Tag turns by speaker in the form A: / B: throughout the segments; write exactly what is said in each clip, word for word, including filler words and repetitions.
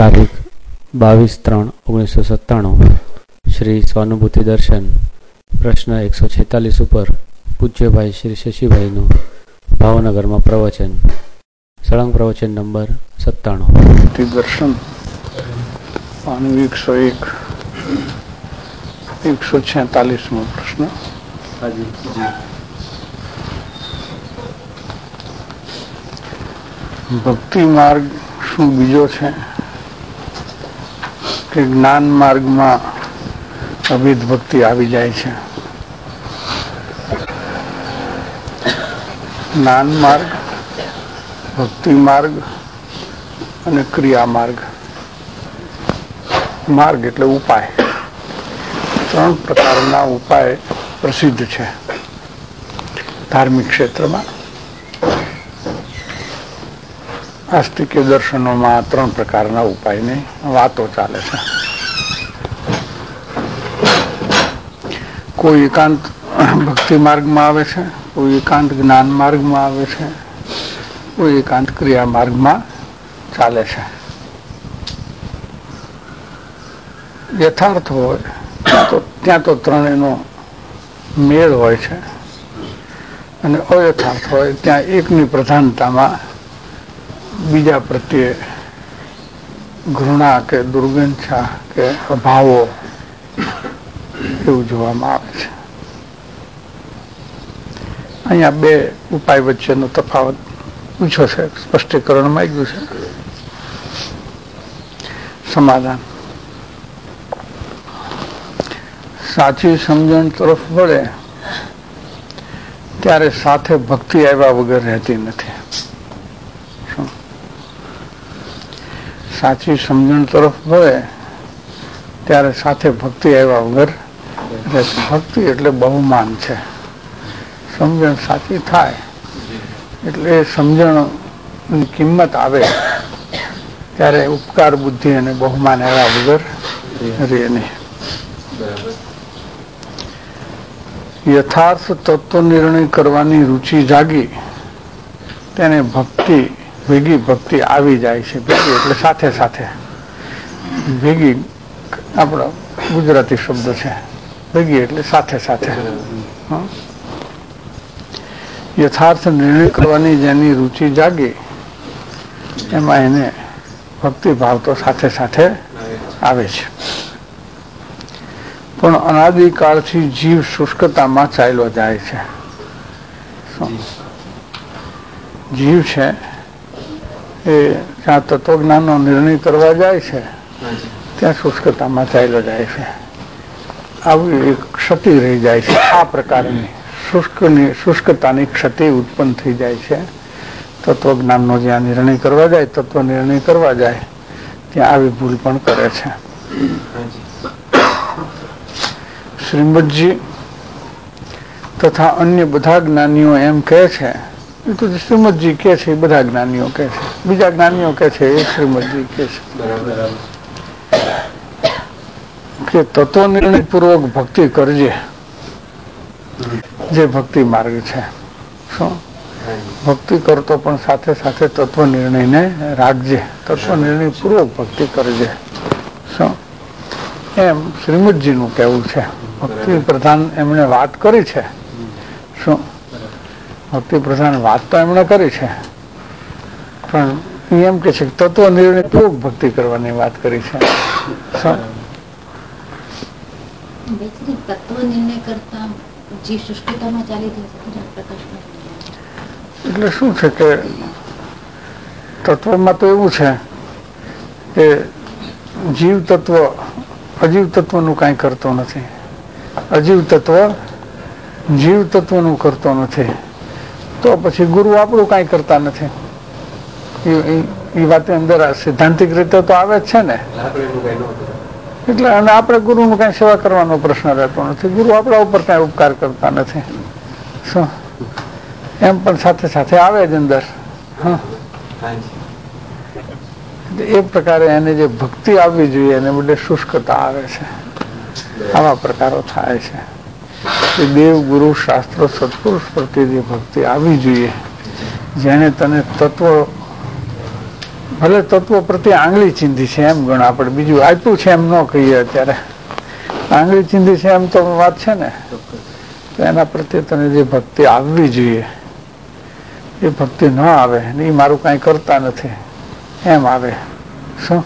A: તારીખ બાવીસ ત્રણ ઓગણીસો સત્તાણું શ્રી સ્વાનુભૂતિ દર્શન પ્રશ્ન એકસો છેતાલીસ ઉપર પૂજ્યભાઈ શ્રી શશીભાઈનું ભાવનગરમાં પ્રવચન સળંગ પ્રવચન નંબર સત્તાણું.
B: દર્શન એકસો એક એકસો છેતાલીસમો પ્રશ્ન. ભક્તિ માર્ગ શું બીજો છે કે જ્ઞાન માર્ગમાં અભિધ ભક્તિ આવી જાય છે? જ્ઞાન માર્ગ, ભક્તિ માર્ગ અને ક્રિયા માર્ગ. માર્ગ એટલે ઉપાય. ત્રણ પ્રકારના ઉપાય પ્રસિદ્ધ છે ધાર્મિક ક્ષેત્રમાં. આસ્તિક્ય દર્શનોમાં ત્રણ પ્રકારના ઉપાયની વાતો ચાલે છે. કોઈ એકાંત ભક્તિ માર્ગમાં આવે છે, કોઈ એકાંત જ્ઞાન માર્ગમાં આવે છે, કોઈ એકાંત ક્રિયા માર્ગમાં ચાલે છે. યથાર્થ હોય ત્યાં તો ત્યાં તો ત્રણેયનો મેળ હોય છે, અને અયથાર્થ હોય ત્યાં એકની પ્રધાનતામાં બીજા પ્રત્યે ઘૃણા કે દુર્ગંધા કે અભાવો એવું જોવામાં આવે છે. અહીંયા બે ઉપાય વચ્ચેનો તફાવત પૂછ્યો છે, સ્પષ્ટીકરણ માંગ્યું છે. સમાધાન: સાચી સમજણ તરફ વળે ત્યારે સાથે ભક્તિ આવ્યા વગર રહેતી નથી. સાચી સમજણ તરફ વળે ત્યારે સાથે ભક્તિ આવ્યા વગર રહેતી. ભક્તિ એટલે બહુમાન છે. સમજણ સાચી થાય એટલે એ સમજણની કિંમત આવે ત્યારે ઉપકાર બુદ્ધિ અને બહુમાન આવ્યા વગર રહે નહીં. યથાર્થ તત્વ નિર્ણય કરવાની રુચિ જાગી તેને ભક્તિ ભેગી ભક્તિ આવી જાય છે. ભેગી એટલે સાથે સાથે. ભેગી આપણો ગુજરાતી શબ્દ છે. ભેગી એટલે સાથે સાથે. યથાર્થ નિર્ણય કરવાની જેની રુચિ જાગી એમાં એને ભક્તિ ભાવ તો સાથે સાથે આવે છે. પણ અનાદિકાળથી જીવ શુષ્કતામાં ચાલ્યો જાય છે. જીવ છે એ જ્યાં તત્વજ્ઞાનનો નિર્ણય કરવા જાય છે ત્યાં શુષ્કતામાં ચાલ્યો જાય છે. આવી એક ક્ષતિ રહી જાય છે. આ પ્રકારની શુષ્કની શુષ્કતાની ક્ષતિ ઉત્પન્ન થઈ જાય છે. તત્વજ્ઞાનનો જ્યાં નિર્ણય કરવા જાય, તત્વ નિર્ણય કરવા જાય ત્યાં આવી ભૂલ પણ કરે છે. શ્રીમદજી તથા અન્ય બધા જ્ઞાનીઓ એમ કહે છે, એ તો શ્રીમદજી કે છે, બધા જ્ઞાનીઓ કે છે, બીજા જ્ઞાનીઓ કે છે, એ શ્રીમદજી કે છે કે તત્વ નિર્ણય પૂર્વક ભક્તિ કરજે, જે ભક્તિ માર્ગ છે. શું ભક્તિ કરતો પણ સાથે સાથે તત્વ નિર્ણયને રાખજે, તત્વ નિર્ણય પૂર્વક ભક્તિ કરજે. શું એમ શ્રીમદજીનું કહેવું છે. ભક્તિ પ્રધાન એમણે વાત કરી છે. શું ભક્તિ પ્રધાન વાત તો એમણે કરી છે, પણ એમ કે છે તત્વ નિર્ણય પૂર્વક ભક્તિ કરવાની વાત કરી છે. શું
C: તત્વ નિર્ણય કરતા જીવ શુષ્કતામાં ચાલી
B: એટલે શું છે કે તત્વમાં તો એવું છે કે જીવ તત્વ અજીવ તત્વનું કાંઈ કરતો નથી, અજીવ તત્વ જીવ તત્વનું કરતો નથી, તો પછી ગુરુ આપણું કાંઈ કરતા નથી. એ વાત અંદર સિદ્ધાંતિક રીતે તો આવે જ છે ને. એટલે અને આપણે ગુરુનું કાંઈ સેવા કરવાનો પ્રશ્ન રહેતો નથી. ગુરુ આપણા ઉપર કાંઈ ઉપકાર કરતા નથી. શું એમ પણ સાથે સાથે આવે જ અંદર. હા, એ પ્રકારે એને જે ભક્તિ આવવી જોઈએ એને બદલે શુષ્કતા આવે છે. આવા પ્રકારો થાય છે. દેવ, ગુરુ, શાસ્ત્રો, સત્પુરુષ પ્રત્યે જે ભક્તિ આવવી જોઈએ, જેને તને તત્વ ભલે તત્વો પ્રત્યે આંગળી ચીંધી છે એમ ગણ, આપણે બીજું આપ્યું છે એમ ન કહીએ. અત્યારે આંગળી ચીંધી છે એમ તો વાત છે ને, તો એના પ્રત્યે તને જે ભક્તિ આવવી જોઈએ એ ભક્તિ ન આવે, એ મારું કાંઈ કરતા નથી એમ આવે. શું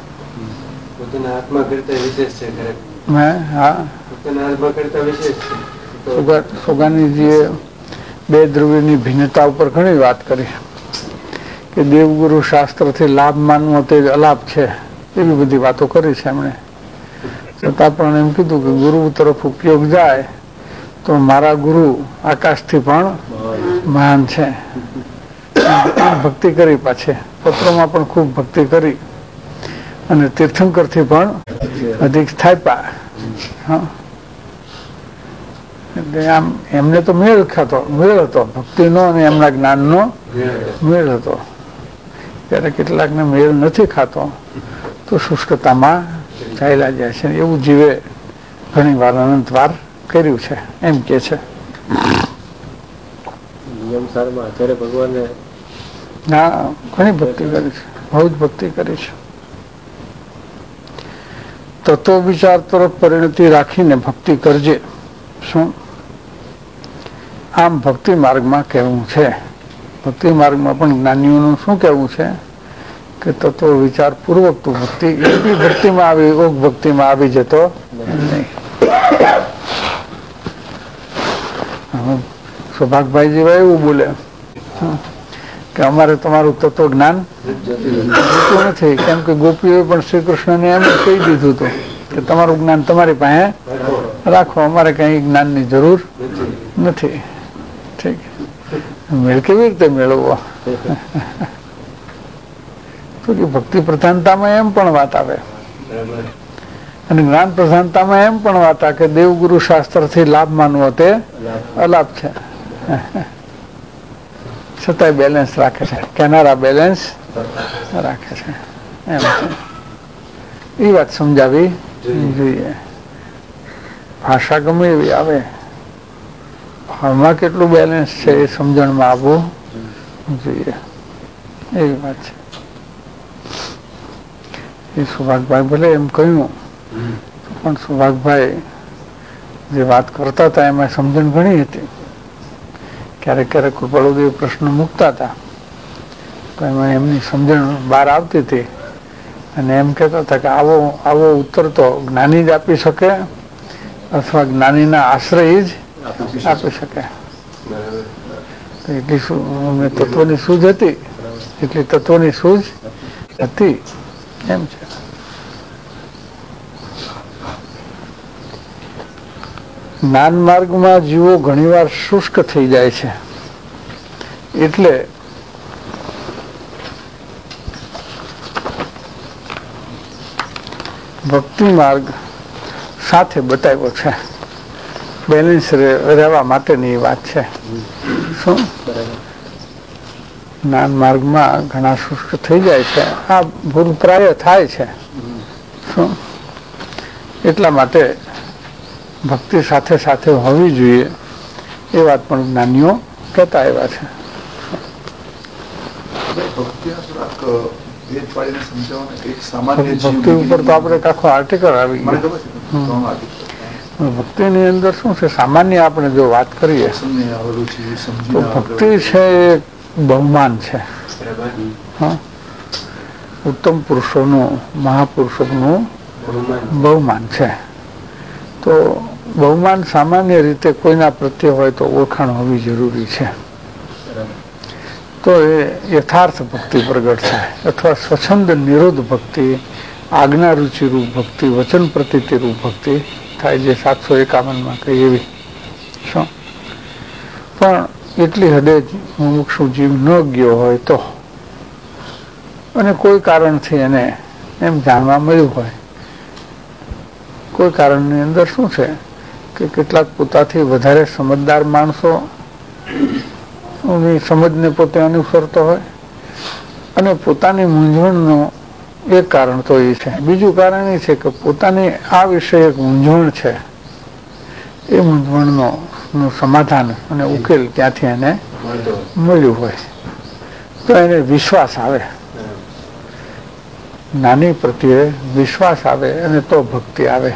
B: સોગાનીજીએ બે દ્રવ્યની ભિન્નતા ઉપર ઘણી વાત કરી કે દેવગુરુ શાસ્ત્રથી લાભ માનવો તે અલાભ છે, એવી બધી વાતો કરી છે એમણે. છતાં પણ એમ કીધું કે ગુરુ તરફ ઉપયોગ જાય તો મારા ગુરુ આકાશથી પણ મહાન છે. ભક્તિ કરી, પાછી પત્રોમાં પણ ખૂબ ભક્તિ કરી અને તીર્થંકરથી પણ અધિક સ્થાપ્યા. હા, એટલે આમ એમને તો મેળ ખાતો મેળ હતો ભક્તિનો અને એમના જ્ઞાનનો મેળ હતો. ત્યારે કેટલાકને મેળ નથી ખાતો તો શુષ્કતામાં ચાલ્યા જાય છે. એવું જીવે ઘણી વાર અનંત વાર કર્યું છે એમ કે છે. હા, ઘણી ભક્તિ કરી છે, બહુ જ ભક્તિ કરી છે. તત્વ વિચાર તરફ પરિણતિ રાખીને ભક્તિ કરજે. શું આમ ભક્તિ માર્ગમાં કહેવું છે. ભક્તિ માર્ગમાં પણ જ્ઞાનીઓનું શું કહેવું છે કે તત્વ વિચાર પૂર્વક તું ભક્તિ એવી ભક્તિમાં આવી ઓગ ભક્તિમાં આવી જતો નહીં. સૌભાગભાઈ જેવા એવું બોલે કે અમારે તમારું તત્વ જ્ઞાન જોતું નથી, કેમ કે ગોપીઓએ પણ શ્રી કૃષ્ણને એમ કહી દીધું હતું કે તમારું જ્ઞાન તમારી પાસે રાખો, અમારે કઈ જ્ઞાનની જરૂર નથી. ઠીક, મેળ કેવી રીતે મેળવવો? તો કે ભક્તિ પ્રધાનતામાં એમ પણ વાત આવે અને જ્ઞાન પ્રધાનતામાં એમ પણ વાત આવે કે દેવગુરુ શાસ્ત્રથી લાભ માનવો તે અલાભ છે. છતાંય બેલેન્સ રાખે છે, કેનારા બેલેન્સ રાખે છે એમ છે. એ વાત સમજાવી જોઈએ. ભાષા ગમે એવી આવે, ભાવમાં કેટલું બેલેન્સ છે એ સમજણમાં આવવું જોઈએ, એવી વાત છે. એ સુભાગભાઈ ભલે એમ કહ્યું, પણ સુભાગભાઈ જે વાત કરતા હતા એમાં સમજણ ઘણી હતી. ક્યારેક ક્યારેક કૃપાળુદેવ પ્રશ્ન મૂકતા હતા તો એમાં એમની સમજણ બહાર આવતી હતી અને એમ કહેતા હતા કે આવો આવો ઉત્તર તો જ્ઞાની જ આપી શકે અથવા જ્ઞાનીના આશ્રય જ આપી શકે. એટલી તત્વની સૂઝ હતી, એટલી તત્વની સૂઝ હતી એમ છે. જ્ઞાન માર્ગમાં જીવો ઘણીવાર શુષ્ક થઈ જાય છે, એટલે ભક્તિ માર્ગ સાથે બતાવ્યો છે. બેલેન્સ રહેવા માટેની વાત છે. શું જ્ઞાન માર્ગમાં ઘણા શુષ્ક થઈ જાય છે, આ ભૂલ પ્રાય થાય છે. શું એટલા માટે ભક્તિ સાથે સાથે હોવી જોઈએ એ વાત પણ જ્ઞાનીઓ કહેતા આવ્યા છે. ભક્તિ ઉપર તો આપણે આખો આર્ટિકલ આવી ગયો. ભક્તિની અંદર શું છે, સામાન્ય આપણે જો વાત કરીએ તો ભક્તિ છે એ બહુમાન છે. હા, ઉત્તમ પુરુષોનું, મહાપુરુષોનું બહુમાન છે. તો બહુમાન સામાન્ય રીતે કોઈના પ્રત્યે હોય તો ઓળખાણ હોવી જરૂરી છે. તો એ યથાર્થ ભક્તિ પ્રગટ થાય અથવા સ્વચ્છંદ નિરોધ ભક્તિ, આજ્ઞા રુચિરૂપ ભક્તિ, વચન પ્રતીતિરૂપ ભક્તિ થાય, જે સાતસો એકાવનમાં કઈ એવી. શું પણ એટલી હદે મુમુક્ષુ જીવ ન ગયો હોય તો, અને કોઈ કારણથી એને એમ જાણવા મળ્યું હોય, કોઈ કારણની અંદર શું છે કે કેટલાક પોતાથી વધારે સમજદાર માણસો સમજને પોતે અનુસરતો હોય અને પોતાની મૂંઝવણનું એક કારણ તો એ છે. બીજું કારણ એ છે કે પોતાની આ વિષય એક મૂંઝવણ છે, એ મૂંઝવણનો નું સમાધાન અને ઉકેલ ત્યાંથી એને મળ્યું હોય તો એને વિશ્વાસ આવે જ્ઞાની પ્રત્યે વિશ્વાસ આવે અને તો ભક્તિ આવે.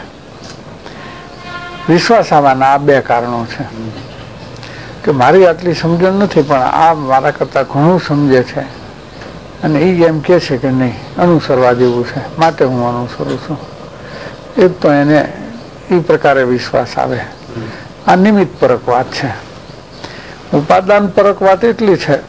B: વિશ્વાસ આવવાના આ બે કારણો છે કે મારી આટલી સમજણ નથી, પણ આ મારા કરતા ઘણું સમજે છે અને એ એમ કે છે કે નહીં, અનુસરવા જેવું છે, માટે હું અનુસરું છું. એક તો એને એ પ્રકારે વિશ્વાસ આવે. આ નિમિત્ત પરક વાત છે. ઉપાદાન પરક વાત એટલી છે,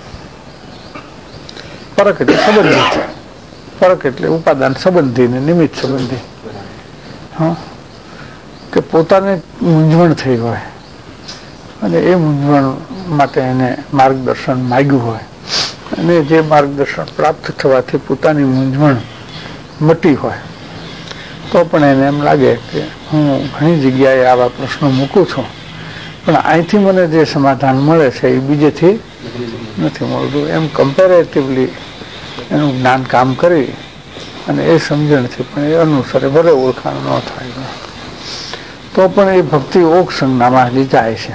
B: પરક એટલે સંબંધી છે, પરક એટલે ઉપાદાન સંબંધી ને નિમિત્ત સંબંધી. હા, કે પોતાને મૂંઝવણ થઈ હોય અને એ મૂંઝવણ માટે એને માર્ગદર્શન માગ્યું હોય અને જે માર્ગદર્શન પ્રાપ્ત થવાથી પોતાની મૂંઝવણ મટી હોય, તો પણ એને એમ લાગે કે હું ઘણી જગ્યાએ આવા પ્રશ્નો મૂકું છું, પણ અહીંથી મને જે સમાધાન મળે છે એ બીજેથી નથી મળતું. એમ કમ્પેરેટિવલી એનું જ્ઞાન કામ કરી અને એ સમજણથી પણ એ અનુસરે, ભલે ઓળખાણ ન થાય તો પણ એ ભક્તિ ઓક સંજ્ઞામાં હજી જાય છે.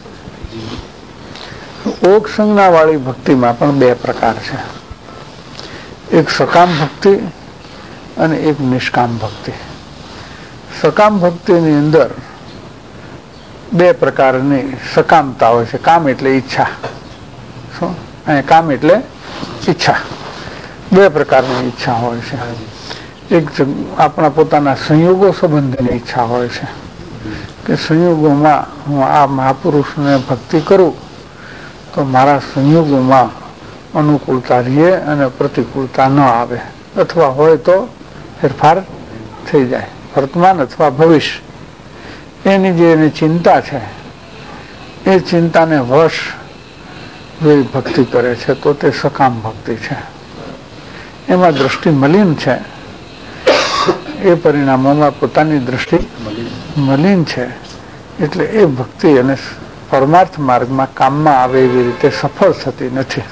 B: ઓક સંજ્ઞા વાળી ભક્તિમાં પણ બે પ્રકાર છે, એક સકામ ભક્તિ અને એક નિષ્કામ ભક્તિ. સકામ ભક્તિની અંદર બે પ્રકારની સકામતા હોય છે. કામ એટલે ઈચ્છા, શું અને કામ એટલે ઈચ્છા, બે પ્રકારની ઈચ્છા હોય છે. એક આપણા પોતાના સંયોગો સંબંધીની ઈચ્છા હોય છે કે સંયોગોમાં હું આ મહાપુરુષને ભક્તિ કરું તો મારા સંયોગોમાં અનુકૂળતા રહે અને પ્રતિકૂળતા ન આવે, અથવા હોય તો ફેરફાર થઈ જાય, વર્તમાન અથવા ભવિષ્ય. એની જે એની ચિંતા છે એ ચિંતાને વશ જો ભક્તિ કરે છે તો તે સકામ ભક્તિ છે. એમાં દ્રષ્ટિ મલિન છે, એ પરિણામોમાં પોતાની દ્રષ્ટિ મલિન છે, એટલે એ ભક્તિ અને પરમાર્થ માર્ગમાં કામમાં આવે એવી રીતે સફળ થતી નથી.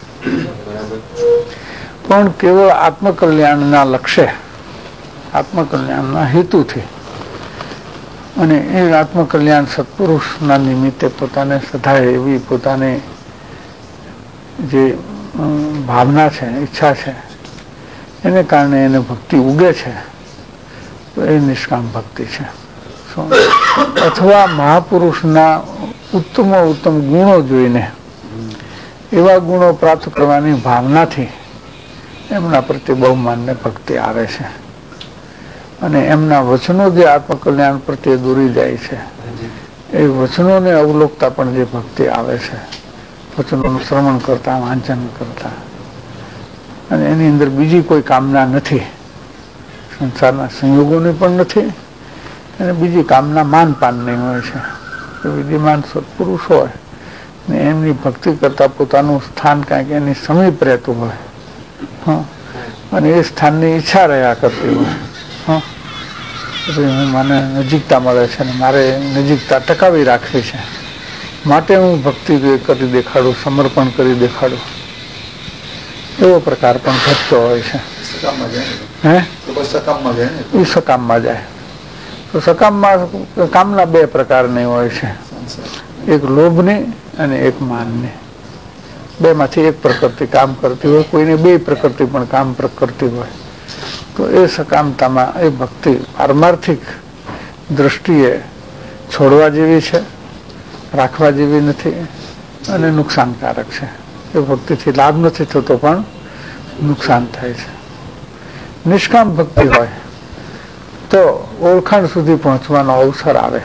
B: પણ કેવળ આત્મકલ્યાણના લક્ષ્ય, આત્મકલ્યાણના હેતુથી અને એ આત્મકલ્યાણ સત્પુરુષના નિમિત્તે પોતાને સદાય એવી પોતાની જે ભાવના છે, ઈચ્છા છે, એને કારણે એને ભક્તિ ઉગે છે, તો એ નિષ્કામ ભક્તિ છે. અથવા મહાપુરુષના ઉત્તમ ઉત્તમ ગુણો જોઈને એવા ગુણો પ્રાપ્ત કરવાની ભાવનાથી એમના પ્રત્યે બહુમાનને ભક્તિ આવે છે અને એમના વચનો જે આત્મકલ્યાણ પ્રત્યે દોરી જાય છે એ વચનોને અવલોકતા પણ જે ભક્તિ આવે છે, વચનોનું શ્રવણ કરતા, વાંચન કરતા, અને એની અંદર બીજી કોઈ કામના નથી, સંસારના સંયોગોની પણ નથી અને બીજી કામના માનપાન નહીં હોય છે. વિધિમાન સત્પુરુષ હોય ને એમની ભક્તિ કરતા પોતાનું સ્થાન કાંઈક એની સમીપ રહેતું હોય, હા, અને એ સ્થાનની ઈચ્છા રહ્યા કરતી હોય, હા, હું મને નજીકતા મળે છે ને મારે નજીકતા ટકાવી રાખવી છે, માટે હું ભક્તિ કરી દેખાડું, સમર્પણ કરી દેખાડું, એવો પ્રકાર પણ ઘટતો હોય છે. હે એ સકામમાં જાય. તો સકામમાં કામના બે પ્રકારની હોય છે, એક લોભની અને એક માનની. બે માંથી એક પ્રકૃતિ કામ કરતી હોય, કોઈને બે પ્રકૃતિ પણ કામ કરતી હોય, તો એ સકામતામાં એ ભક્તિ પારમાર્થિક દ્રષ્ટિએ છોડવા જેવી છે, રાખવા જેવી નથી અને નુકસાનકારક છે. એ ભક્તિથી લાભ નથી થતો પણ નુકસાન થાય છે. નિષ્કામ ભક્તિ હોય તો ઓળખાણ સુધી પહોંચવાનો અવસર આવે.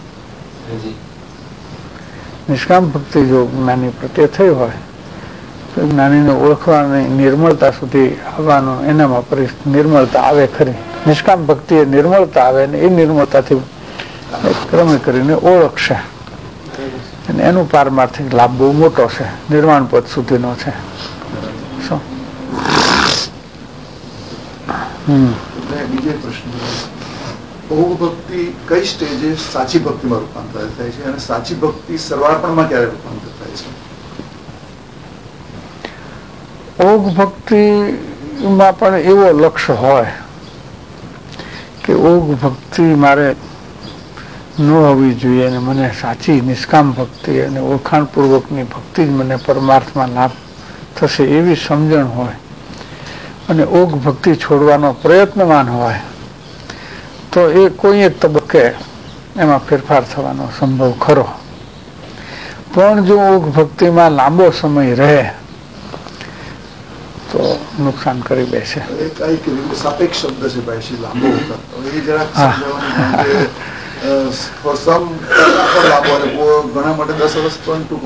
B: નિષ્કામ ભક્તિ જો જ્ઞાની પ્રત્યે થઈ હોય તો જ્ઞાનીને ઓળખવાની નિર્મળતા સુધી આવવાનો, એનામાં નિર્મળતા આવે ખરી. નિષ્કામ ભક્તિ એ નિર્મળતા આવે ને એ નિર્મળતાથી ક્રમે કરીને ઓળખશે અને એનું પારમાર્થિક લાભ બહુ મોટો છે, નિર્વાણ પદ સુધીનો છે. શું હમ
D: બીજો પ્રશ્ન, ભોગ ભક્તિ કઈ સ્ટેજે સાચી ભક્તિમાં રૂપાંતર થાય છે અને સાચી ભક્તિ સર્વાર્પણમાં ક્યારે રૂપાંતર થાય છે?
B: ઓગ ભક્તિમાં પણ એવો લક્ષ્ય હોય કે ઓગ ભક્તિ મારે ન હોવી જોઈએ અને મને સાચી નિષ્કામ ભક્તિ અને ઓળખાણપૂર્વકની ભક્તિ જ મને પરમાર્થમાં લાભ થશે એવી સમજણ હોય અને ઓઘ ભક્તિ છોડવાનો પ્રયત્નવાન હોય તો એ કોઈ એક તબક્કે એમાં ફેરફાર થવાનો સંભવ ખરો. પણ જો ઓઘ ભક્તિમાં લાંબો સમય રહે તો નુકસાન કરી બેસે.
D: સાપેક્ષ શબ્દ છે ભાઈ શ્રી લાંબો એ જરાક સમજાવવાનું. ઘણા માટે દસ વર્ષ પણ ટૂંકો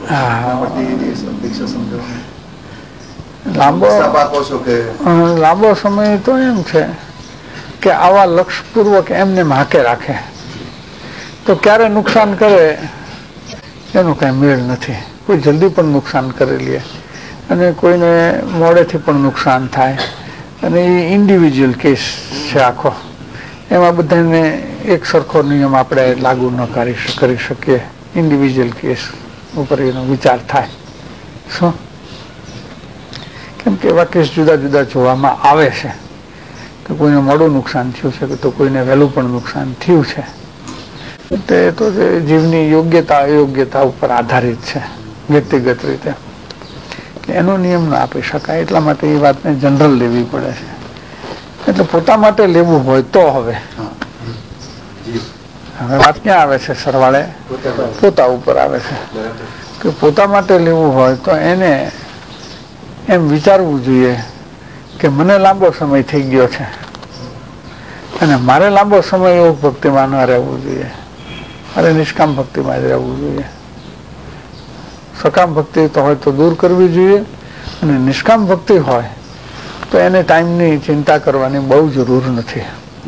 B: લાંબો લાંબો સમય તો એમ છે કે આવા લક્ષપૂર્વક એમને હાકે રાખે તો ક્યારે નુકસાન કરે એનું કઈ મેળ નથી. કોઈ જલ્દી પણ નુકસાન કરી લે અને કોઈને મોડેથી પણ નુકસાન થાય અને એ ઇન્ડિવિજ્યુઅલ કેસ છે આખો. એમાં બધાને એક સરખો નિયમ આપણે લાગુ ન કરી કરી શકીએ. ઇન્ડિવિજ્યુઅલ કેસ ઉપર એનો વિચાર થાય. શું કેમ કે એવા કેસ જુદા જુદા જોવામાં આવે છે કે કોઈને મોડું નુકસાન થયું છે કે તો કોઈને વહેલું પણ નુકસાન થયું છે. તે તો જીવની યોગ્યતા અયોગ્યતા ઉપર આધારિત છે વ્યક્તિગત રીતે. એનો નિયમ ના આપી શકાય. એટલા માટે એ વાતને જનરલ લેવી પડે છે. એટલે પોતા માટે લેવું હોય તો હવે હવે વાત ક્યાં આવે છે? સરવાળે પોતા ઉપર આવે છે કે પોતા માટે લેવું હોય તો એને એમ વિચારવું જોઈએ કે મને લાંબો સમય થઈ ગયો છે અને મારે લાંબો સમય યોગ ભક્તિમાં ન રહેવું જોઈએ. મારે નિષ્કામ ભક્તિમાં જ રહેવું જોઈએ. સકામ ભક્તિ તો હોય તો દૂર કરવી જોઈએ અને નિષ્કામ ભક્તિ હોય તો એને ટાઈમની ચિંતા કરવાની બહુ જરૂર નથી.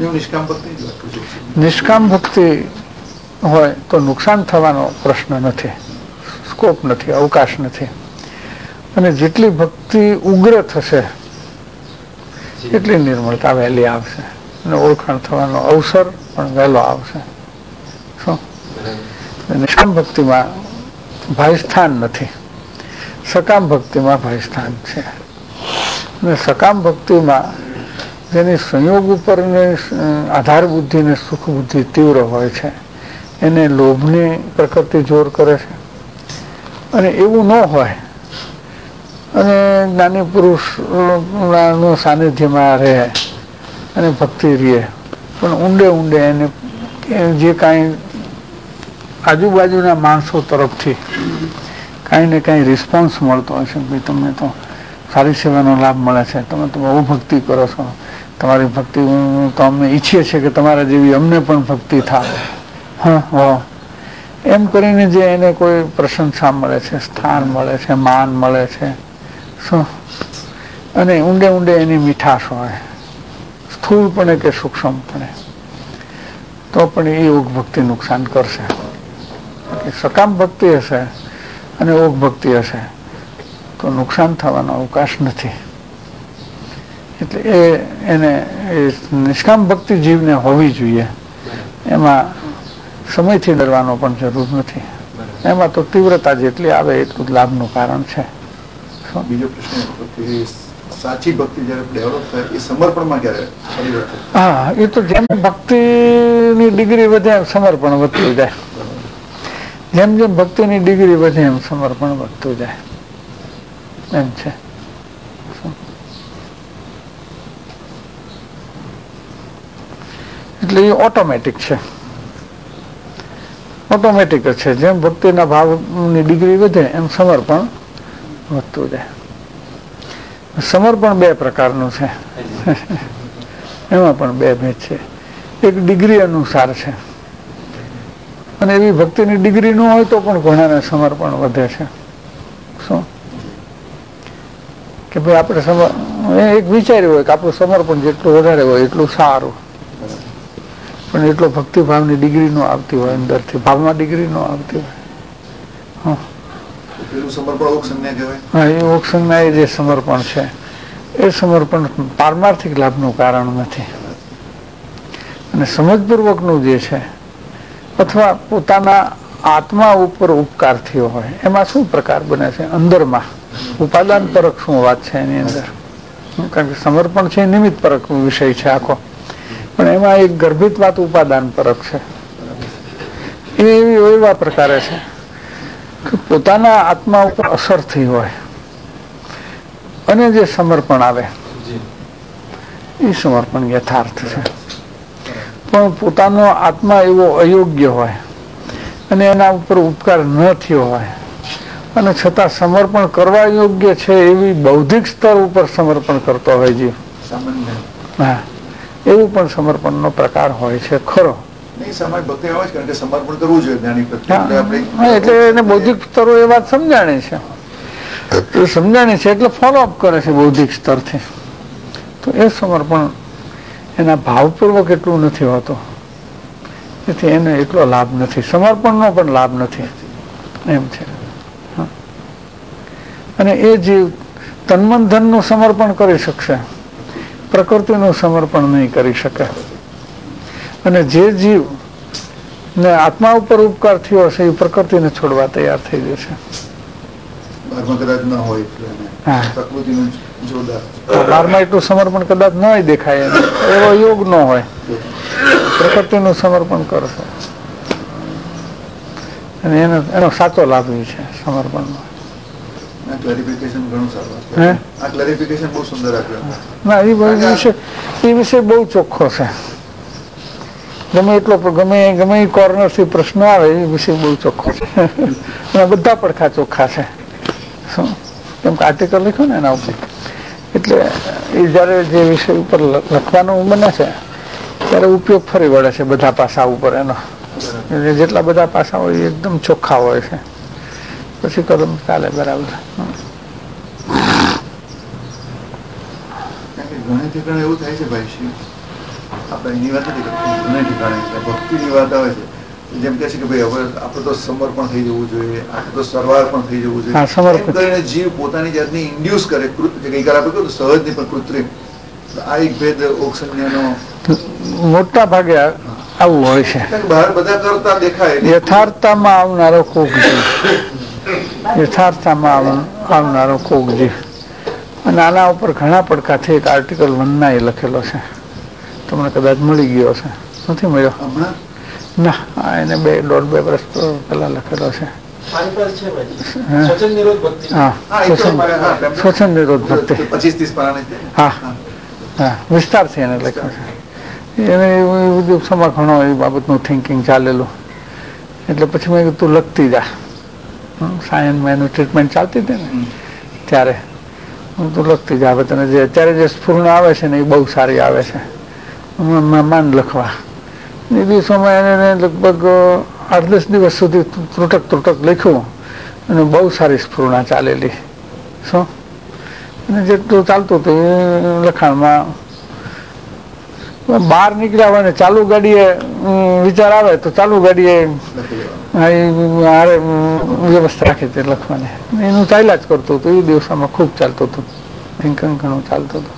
B: નિષ્કામ ભક્તિ હોય તો નુકસાન થવાનો પ્રશ્ન નથી, સ્કોપ નથી, અવકાશ નથી. અને જેટલી ભક્તિ ઉગ્ર થશે એટલી નિર્મળતા વહેલી આવશે અને ઓળખાણ થવાનો અવસર પણ વહેલો આવશે. શું નિષ્કામ ભક્તિમાં ભાઈ સ્થાન નથી, સકામ ભક્તિમાં ભાઈ સ્થાન છે. અને સકામ ભક્તિમાં જેની સંયોગ ઉપર આધાર બુદ્ધિ ને સુખ બુદ્ધિ તીવ્ર હોય છે એને લોભની પ્રકૃતિ જોર કરે છે. અને એવું ન હોય અને જ્ઞાની પુરુષ નું સાનિધ્યમાં રહે અને ભક્તિ રહે પણ ઊંડે ઊંડે એને જે કાંઈ આજુબાજુના માણસો તરફથી કાંઈ ને કાંઈ રિસ્પોન્સ મળતો હોય છે. ભાઈ તમને તો સારી સેવાનો લાભ મળે છે, તમે તો બહુ ભક્તિ કરો છો, તમારી ભક્તિ તો અમને ઈચ્છીએ છીએ કે તમારા જેવી અમને પણ ભક્તિ થાય. હા હો એમ કરીને જે એને કોઈ પ્રશંસા મળે છે, સ્થાન મળે છે, માન મળે છે, શું અને ઊંડે ઊંડે એની મીઠાશ હોય સ્થૂળપણે કે સૂક્ષ્મપણે, તો પણ એ યોગ ભક્તિ નુકસાન કરશે. સકામ ભક્તિ હશે અને યોગ ભક્તિ હશે તો નુકસાન થવાનો અવકાશ નથી. એટલે એ એને નિષ્કામ ભક્તિ જીવને હોવી જોઈએ. એમાં સમયથી ડરવાનો પણ જરૂર નથી. એમાં તો તીવ્રતા જેટલી આવે એટલું જ લાભનું કારણ છે.
D: બીજો પ્રશ્ન, સાચી ભક્તિ જયારે ડેવલપ થાય એ સમર્પણમાં ક્યારે?
B: હા, એ તો જેમ ભક્તિની ડિગ્રી વધે એમ સમર્પણ વધતું જાય. જેમ જેમ ભક્તિની ડિગ્રી વધે એમ સમર્પણ વધતું જાય એમ છે. એટલે એ ઓટોમેટિક છે, ઓટોમેટિક જ છે. જેમ ભક્તિના ભાવની ડિગ્રી વધે એમ સમર્પણ વધતું જાય. સમર્પણ બે પ્રકારનું છે એમાં પણ બે ભેદ છે. એક ડિગ્રી અનુસાર છે અને એવી ભક્તિની ડિગ્રી ન હોય તો પણ ઘણાને સમર્પણ વધે છે. શું કે ભાઈ આપણે સમર એક વિચાર્યું હોય કે આપણું સમર્પણ જેટલું વધારે હોય એટલું સારું, પણ એટલો ભક્તિભાવની ડિગ્રી ન આવતી હોય, અંદરથી ભાવમાં ડિગ્રી ન આવતી હોય. હા, એ ઓક્ષણના એ જે સમર્પણ છે એ સમર્પણ પારમાર્થિક લાભનું કારણ નથી. અને સમજપૂર્વકનું જે છે અથવા પોતાના આત્મા ઉપર ઉપકાર થયો હોય એમાં શું પ્રકાર બને છે? અંદરમાં ઉપાદાન પરક શું વાત છે એની અંદર? કારણ કે સમર્પણ છે નિમિત્ત પરક વિષય છે આખો, પણ એમાં એક ગર્ભિત વાત ઉપાદાન પરક છે. એ એવી એવા પ્રકારે છે કે પોતાના આત્મા ઉપર અસર થઈ હોય અને જે સમર્પણ આવે એ સમર્પણ યથાર્થ છે. પણ પોતાનો આત્મા એવો અયોગ્ય હોય અને એના ઉપર ઉપકાર ન થયો હોય અને છતાં સમર્પણ કરવા યોગ્ય છે એવી બૌદ્ધિક સ્તર ઉપર સમર્પણ કરતો હોય જીવ, હા, એવું પણ સમર્પણનો પ્રકાર હોય છે ખરો. એટલે એને બૌદ્ધિક સ્તરો એ વાત સમજાણી છે, સમજાણી છે એટલે ફોલોઅપ કરે છે બૌદ્ધિક સ્તરથી. તો એ સમર્પણ એના ભાવપૂર્વક એટલું નથી હોતું, તેથી એને એટલો લાભ નથી, સમર્પણનો પણ લાભ નથી એમ છે. અને એ જીવ તન્મન ધનનું સમર્પણ કરી શકશે, પ્રકૃતિનું સમર્પણ નહીં કરી શકે. અને જે જીવ ને આત્મા ઉપર ઉપકાર થયો હશે એ પ્રકૃતિને છોડવા તૈયાર થઈ જશે. બારમાં એટલું સમર્પણ કદાચ ન દેખાય, એવો યોગ ન હોય, પ્રકૃતિનું સમર્પણ કરશે અને એનો એનો સાચો લાભ એ છે સમર્પણનો. ના, એ વિશે એ વિશે બહુ ચોખ્ખો છે. ગમે એટલો ગમે ગમે એ કોર્નર થી પ્રશ્ન આવે એ વિશે બહુ ચોખ્ખો છે. બધા પડખા ચોખ્ખા છે. શું કેમ કે આર્ટિકલ લખ્યો ને એના ઉપર, એટલે એ જયારે જે વિષય ઉપર લખવાનું બને છે ત્યારે ઉપયોગ ફરી વળે છે બધા પાસા ઉપર એનો. જેટલા બધા પાસા હોય એકદમ ચોખ્ખા હોય છે, પછી કદમ ચાલે બરાબર.
D: ઘણી ઠેકાણે એવું થાય છે ભાઈ શ્રી, આપણે એની વાત નથી કરતા, ઘણી ઠેકાણે ભક્તિની વાત આવે છે, જેમ કે છે કે ભાઈ હવે આપણે તો સમર્પણ થઈ જવું જોઈએ, આપણે તો સરવાર પણ થઈ જવું જોઈએ, એમ કરીને જીવ પોતાની જાતને ઇન્ડ્યુસ કરે. ગઈકાલે આપણે કહ્યું સહજ નહીં પણ કૃત્રિમ, આ એક ભેદ ઓક્સન્યનો
B: મોટા ભાગે આવું હોય છે.
D: બહાર બધા કરતા દેખાય,
B: યથાર્થતામાં આવનારો કોક જીવ, યથાર્થતામાં આવનારો કોક જીવ. અને આના ઉપર ઘણા પડખાથી એક આર્ટિકલ વનના એ લખેલો છે, તમને કદાચ મળી ગયો છે. નથી મળ્યો ના, એને બે દોઢ બે વર્ષ પહેલા લખેલો છે. સ્વચ્છંદ નિરોધ ભક્તિ, હા હા, વિસ્તારથી એને લખ્યો છે. એને એવું બધું સમા ઘણો એ બાબતનું થિંકિંગ ચાલેલું. એટલે પછી મેં તું લખતી જા. સાયન્સમાં એનું ટ્રીટમેન્ટ ચાલતી હતી ને ત્યારે હું તું લખતી જા. હવે તને જે અત્યારે જે સ્ફૂર્ણ આવે છે ને એ બહુ સારી આવે છે, માન લખવા. એ દિવસોમાં એને લગભગ આઠ દસ દિવસ સુધી ત્રુટક ત્રુટક લખ્યું અને બહુ સારી સ્ફૂર્ણા ચાલેલી. શું અને જેટલું ચાલતું હતું એ લખાણમાં બહાર નીકળ્યા હોય ને ચાલુ ગાડીએ વિચાર આવે તો ચાલુ ગાડીએ વ્યવસ્થા રાખી હતી લખવાની. એનું ચાલ્યા જ કરતું હતું. એ દિવસોમાં ખૂબ ચાલતું હતું, ઘણું ઘણું ચાલતું હતું.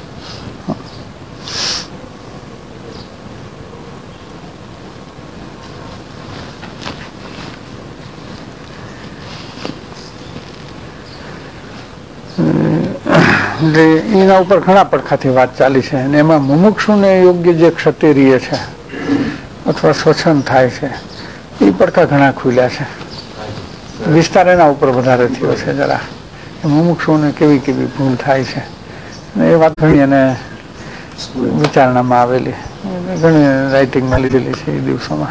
B: એના ઉપર ઘણા પડખાથી વાત ચાલી છે અને એમાં મુમુક્ષુને યોગ્ય જે ક્ષતિરિય છે અથવા સ્વચ્છંદ થાય છે એ પડખા ઘણા ખુલ્યા છે. વિસ્તાર એના ઉપર વધારે થયો છે જરા. મુમુક્ષુને કેવી કેવી ભૂલ થાય છે અને એ વાત ઘણી એને વિચારણામાં આવેલી, ઘણી રાઇટિંગમાં લીધેલી છે એ દિવસોમાં.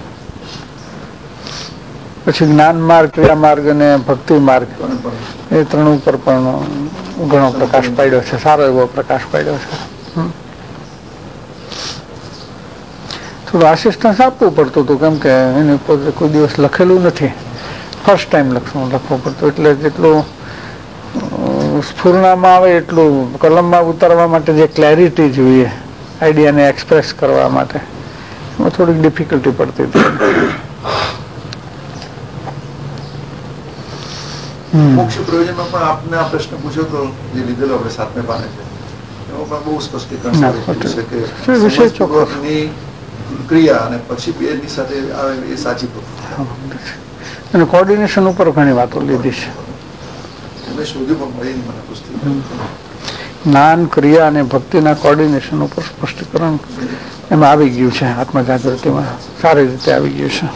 B: પછી જ્ઞાન માર્ગ, ક્રિયા માર્ગ અને ભક્તિ માર્ગ એ ત્રણ ઉપર પણ ઘણો પ્રકાશ પાડ્યો છે, સારો એવો પ્રકાશ પાડ્યો છે. થોડું આસિસ્ટન્સ આપવું પડતું હતું કેમ કે એને કોઈ દિવસ લખેલું નથી, ફર્સ્ટ ટાઈમ લખવું લખવું પડતું. એટલે જેટલું સ્ફૂર્ણામાં આવે એટલું કલમમાં ઉતારવા માટે જે ક્લેરિટી જોઈએ આઈડિયાને એક્સપ્રેસ કરવા માટે એમાં થોડીક ડિફિકલ્ટી પડતી હતી.
D: મોક્ષ પ્રયોજનમાં પણ આપને આ પ્રશ્ન પૂછ્યો તો જે લીધેલો આપણે સાતમે પાને છે એમાં પણ બહુ સ્પષ્ટીકરણ છે કે સમજપૂર્વકની ક્રિયા અને પછી બેની સાથે આવે એ સાચી ભક્તિ
B: અને કોર્ડિનેશન ઉપર ઘણી વાતો લીધી છે.
D: મેં શોધ્યું પણ મળી નહીં મને પુસ્તક.
B: જ્ઞાન, ક્રિયા અને ભક્તિના કોર્ડિનેશન ઉપર સ્પષ્ટીકરણ એમાં આવી ગયું છે, આત્મજાગૃતિમાં સારી રીતે આવી ગયું છે.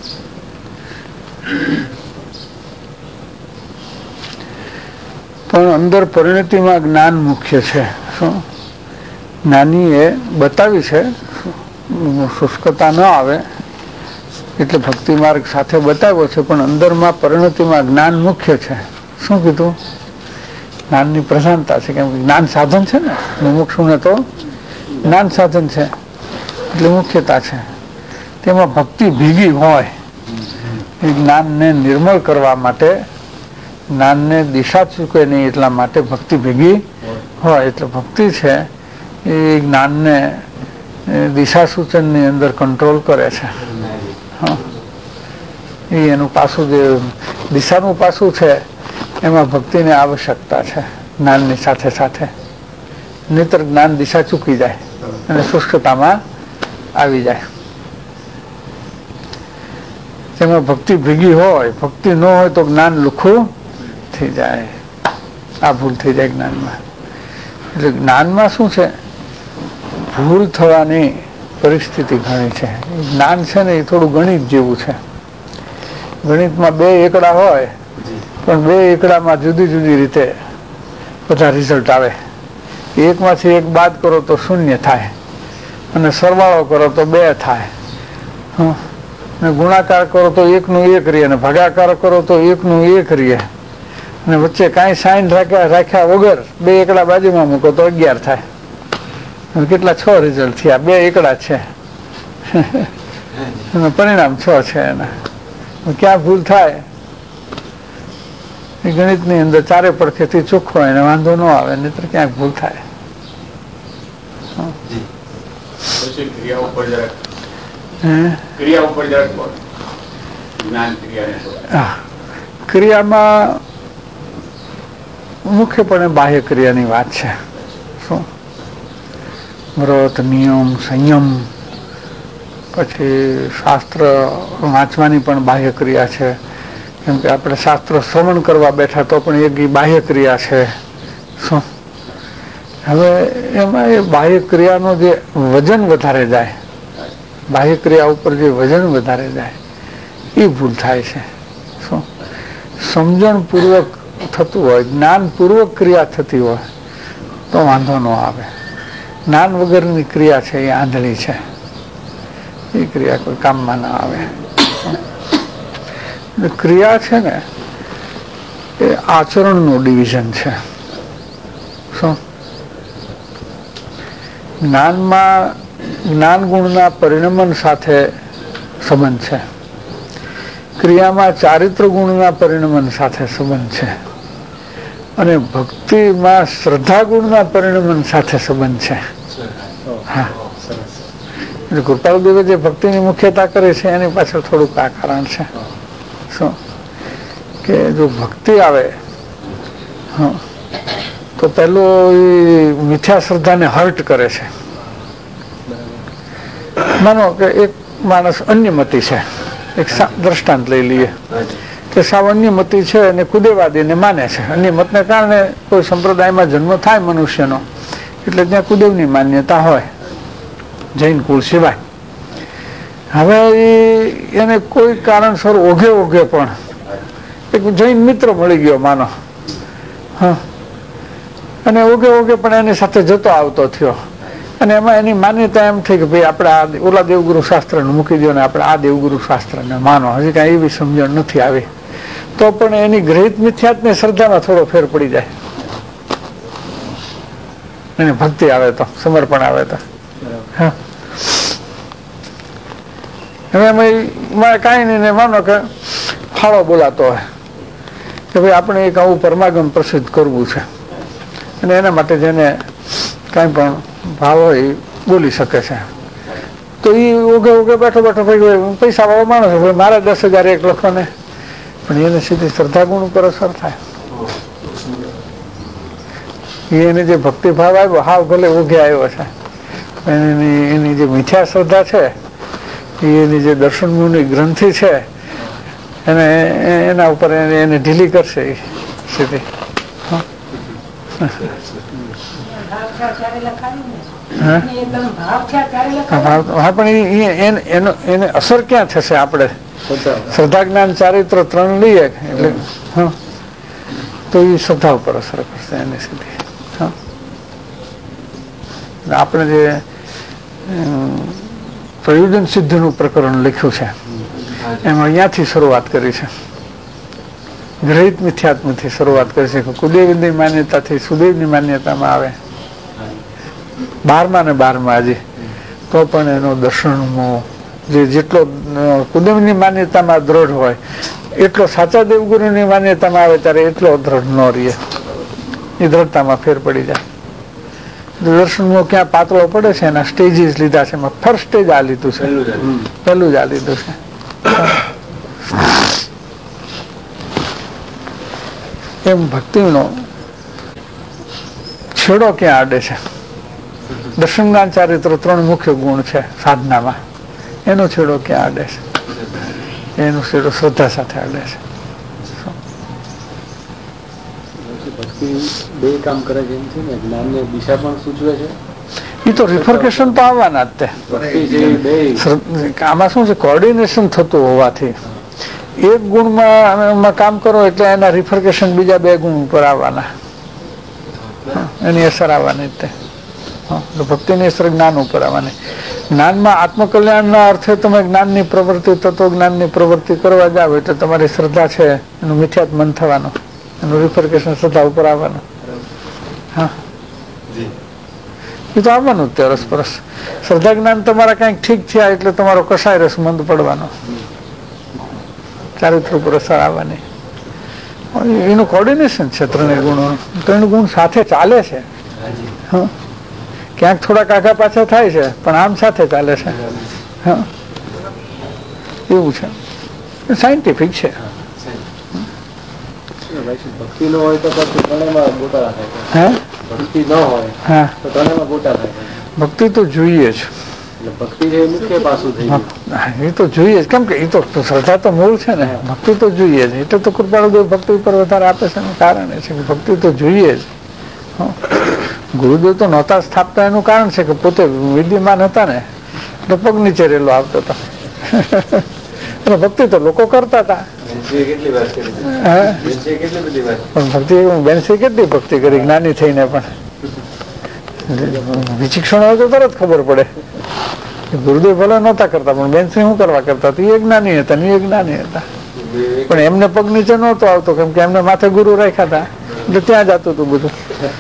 B: પણ અંદર પરિણતિમાં જ્ઞાન મુખ્ય છે. શું જ્ઞાની એ બતાવી છે શુષ્કતા ન આવે એટલે ભક્તિ માર્ગ સાથે બતાવ્યો છે, પણ અંદરમાં પરિણતિમાં જ્ઞાન મુખ્ય છે. શું કીધું? જ્ઞાનની પ્રધાનતા છે, કેમ કે જ્ઞાન સાધન છે ને, મુમુક્ષુને તો જ્ઞાન સાધન છે એટલે મુખ્યતા છે. તેમાં ભક્તિ ભેગી હોય એ જ્ઞાનને નિર્મળ કરવા માટે, જ્ઞાનને દિશા ચૂકે નહીં એટલા માટે ભક્તિ ભેગી હોય. એટલે ભક્તિ છે એ જ્ઞાનને દિશા સૂચનની અંદર કંટ્રોલ કરે છે. હા, એ એનું પાસું જે દિશાનું પાસું છે એમાં ભક્તિની આવશ્યકતા છે જ્ઞાનની સાથે સાથે. નહીતર જ્ઞાન દિશા ચૂકી જાય અને શુષ્કતામાં આવી જાય. તેમાં ભક્તિ ભેગી હોય, ભક્તિ ન હોય તો જ્ઞાન લુખું થઈ જાય, આ ભૂલ થઈ જાય જ્ઞાનમાં. એટલે જ્ઞાનમાં શું છે, ભૂલ થવાની પરિસ્થિતિ ઘણી છે. જ્ઞાન છે ને એ થોડું ગણિત જેવું છે. ગણિતમાં બે એકડા હોય પણ બે એકડામાં જુદી જુદી રીતે બધા રિઝલ્ટ આવે. એકમાંથી એક બાદ કરો તો શૂન્ય થાય, અને સરવાળો કરો તો બે થાય, અને ગુણાકાર કરો તો એકનું એક રહે, અને ભાગાકાર કરો તો એકનું એક રહે, અને વચ્ચે કાંઈ સાઈન રાખ્યા રાખ્યા વગર બે એકડા બાજુમાં મૂકો તો અગિયાર થાય. કેટલા? છ રિઝલ્ટ થયા. બે એકડા છે અને પરિણામ છ છે. એના ક્યાં ભૂલ થાય? એ ગણિતની અંદર ચારે પડખેથી ચોખ્ખો એને વાંધો ન આવે, નહીતર ક્યાંક ભૂલ થાય. ક્રિયામાં મુખ્યપણે બાહ્ય ક્રિયાની વાત છે. શું? વ્રત, નિયમ, સંયમ, પછી શાસ્ત્ર વાંચવાની પણ બાહ્ય ક્રિયા છે. કેમ કે આપણે શાસ્ત્ર શ્રવણ કરવા બેઠા તો પણ એક બાહ્ય ક્રિયા છે. શું? હવે એમાં એ બાહ્ય ક્રિયાનો જે વજન વધારે જાય, બાહ્ય ક્રિયા ઉપર જે વજન વધારે જાય એ ભૂલ થાય છે. શું? સમજણપૂર્વક થતું હોય, જ્ઞાનપૂર્વક ક્રિયા થતી હોય તો વાંધો ન આવે. જ્ઞાન વગરની ક્રિયા છે એ આંધળી છે, એ ક્રિયા કોઈ કામમાં ના આવે. ક્રિયા છે ને એ આચરણનું ડિવિઝન છે. શું? જ્ઞાનમાં જ્ઞાન ગુણના પરિણમન સાથે સંબંધ છે, ક્રિયામાં ચારિત્ર ગુણના પરિણમન સાથે સંબંધ છે, અને ભક્તિમાં શ્રદ્ધા ગુણના પરિણમન સાથે સંબંધ છે. હા, એટલે કૃપાળુદેવે જે ભક્તિની મુખ્યતા કરી છે એની પાછળ થોડુંક આ કારણ છે. શું? કે જો ભક્તિ આવે તો પેલું એ મિથ્યા શ્રદ્ધાને હર્ટ કરે છે. માનો કે એક માણસ અન્યમતી છે, એક દ્રષ્ટાંત લઈ લઈએ કે સાવ અન્યમતી છે અને કુદેવાદીને માને છે. અન્યમતને કારણે કોઈ સંપ્રદાયમાં જન્મ થાય મનુષ્યનો એટલે ત્યાં કુદેવની માન્યતા હોય, જૈન કુળ સિવાય. હવે એને કોઈ કારણસર ઓઘે ઓઘે પણ એક જૈન મિત્ર મળી ગયો માનો, હા, અને ઓઘે ઓઘે પણ એની સાથે જતો આવતો થયો, અને એમાં એની માન્યતા એમ થઈ કે ભાઈ આપણે આ ઓલા દેવગુરુ શાસ્ત્રને મૂકી દો ને આપણે આ દેવગુરુ શાસ્ત્રને માનો. હજી કાંઈ એવી સમજણ નથી આવી તો પણ એની ગ્રહિત મિથ્યાત્મની શ્રદ્ધામાં થોડો ફેર પડી જાય. એને ભક્તિ આવે તો, સમર્પણ આવે તો. હા, હવે એમાં કાંઈ નહીં ને માનો કે ફાળો બોલાતો હોય કે ભાઈ આપણે એક આવું પરમાગમ પ્રસિદ્ધ કરવું છે, અને એના માટે જેને કાંઈ પણ ભાવ હોય બોલી શકે છે. તો એ ઓગે ઓગે બેઠો બેઠો ભાઈ પૈસા વાળો માણસ ભાઈ મારે દસ હજાર એક લખો ને, પણ એને સીધી શ્રદ્ધા ગુણ ઉપર અસર થાય. એની જે ભક્તિભાવ આવ્યો હાવ ભલે ઉઘે આવ્યો છે, એની એની જે મિથ્યા શ્રદ્ધા છે, એની જે દર્શનની ગ્રંથિ છે એને એના ઉપર એને ઢીલી કરશે સીધી. હા, પણ એનો એને અસર ક્યાં થશે? આપણે શ્રદ્ધા જ્ઞાન ચારિત્ર ત્રણ લઈએ એટલે તો એ શ્રદ્ધા ઉપર અસર કરશે એની સીધી. હા, આપણે જે પ્રયોજન સિદ્ધિનું પ્રકરણ લખ્યું છે એમાં અહીંયાથી શરૂઆત કરી છે. ગ્રહિત મિથ્યાત્મથી શરૂઆત કરી છે કે કુદેવની માન્યતાથી સુદેવની માન્યતામાં આવે બારમા ને બારમા હજી, તો પણ એનો દર્શનનો જે જેટલો કુદેવની માન્યતામાં દ્રઢ હોય એટલો સાચા દેવગુરુની માન્યતામાં આવે ત્યારે એટલો દ્રઢ ન રહે, એ દ્રઢતામાં ફેર પડી જાય. દર્શનમાં ક્યાં પાતળો પડે છે એના સ્ટેજીસ લીધા છે. એમાં ફર્સ્ટ સ્ટેજ આ લીધું છે, પહેલું જ આ લીધું છે. એમ ભક્તિનો છેડો ક્યાં આડે છે? દર્શન જ્ઞાન ચારિત્ર ત્રણ મુખ્ય ગુણ છે સાધનામાં, એનો છેડો ક્યાં આડે છે? એનો છેડો શ્રદ્ધા સાથે આડે છે.
A: બે કામ કરે છે એમ છે ને, જ્ઞાનની દિશા પણ સૂચવે છે.
B: એ તો રિફર્કેશન તો આવવાના જ તે. આમાં શું છે, કોર્ડિનેશન થતું હોવાથી એક ગુણમાં કામ કરો એટલે એના રિફર્કેશન બીજા બે ગુણ ઉપર આવવાના, એની અસર આવવાની તે. ભક્તિની અસર જ્ઞાન ઉપર આવવાની. જ્ઞાનમાં આત્મકલ્યાણના અર્થે તમે જ્ઞાનની પ્રવૃત્તિ, તત્વજ્ઞાનની પ્રવૃત્તિ કરવા જાવ એટલે તમારી શ્રદ્ધા છે એનું મિથ્યાત મન થવાનું, એનું રિફર્કેશન શ્રદ્ધા ઉપર આવવાનું. હા, એ તો આવવાનું જ તે રસપરસ. શ્રદ્ધા જ્ઞાન તમારા કંઈક ઠીક થયા એટલે તમારો કસાય રસ મંદ પડવાનો, ચારિત્ર ઉપર અસર આવવાની. એનું કોર્ડિનેશન છે ત્રણેય ગુણો. ત્રણ ગુણ સાથે ચાલે છે. હા, ક્યાંક થોડાક આગા પાછા થાય છે પણ આમ સાથે ચાલે છે. હા, એવું છે, સાયન્ટિફિક છે.
A: ભક્તિ ન હોય તો પછી ત્રણેયમાં ગોટાળા થાય. ભક્તિ ન હોય હા તો ત્રણેયમાં ગોટા થાય.
B: ભક્તિ તો જોઈએ જ.
A: ભક્તિ છે મુખ્ય પાસું થઈ ગયું.
B: એ તો જોઈએ જ, કેમ કે એ તો શ્રદ્ધા તો મૂળ છે ને. ભક્તિ તો જોઈએ જ. એટલે તો કૃપાળુદેવ ભક્તિ ઉપર વધારે આપે છે એનું કારણ એ છે કે ભક્તિ તો જોઈએ જ. ગુરુદેવ તો નહોતા સ્થાપતા એનું કારણ છે કે પોતે વિદ્યમાન હતા ને એટલે પગ નીચે રેલો આવતો હતો. એટલે ભક્તિ તો લોકો કરતા હતા. ભક્તિ બેનસી કેટલી ભક્તિ કરી જ્ઞાની થઈને, પણ વિચિક્ષણ હોય તો તરત ખબર પડે. ગુરુદેવ ભલે નહોતા કરતા પણ બેનસી શું કરવા કરતા હતા? એ જ્ઞાની હતા ને એ જ્ઞાની હતા, પણ એમને પગ નીચે નહોતો આવતો કેમ કે એમને માથે ગુરુ રાખ્યા હતા એટલે ત્યાં જતું હતું બધું.